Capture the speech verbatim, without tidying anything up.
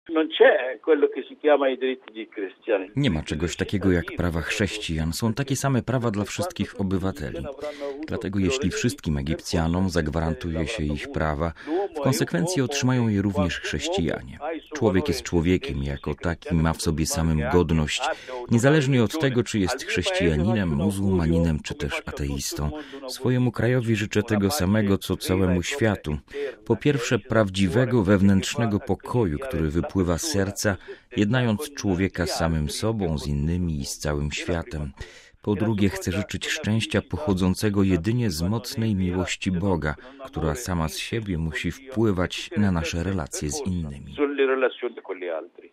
Nie ma czegoś takiego jak prawa chrześcijan. Są takie same prawa dla wszystkich obywateli. Dlatego jeśli wszystkim Egipcjanom zagwarantuje się ich prawa, w konsekwencji otrzymają je również chrześcijanie. Człowiek jest człowiekiem, jako taki ma w sobie samym godność, niezależnie od tego, czy jest chrześcijaninem, muzułmaninem, czy też ateistą. Swojemu krajowi życzę tego samego, co całemu światu. Po pierwsze, prawdziwego wewnętrznego pokoju, który wypływa z serca, jednając człowieka z samym sobą, z innymi i z całym światem. Po drugie, chcę życzyć szczęścia pochodzącego jedynie z mocnej miłości Boga, która sama z siebie musi wpływać na nasze relacje z innymi.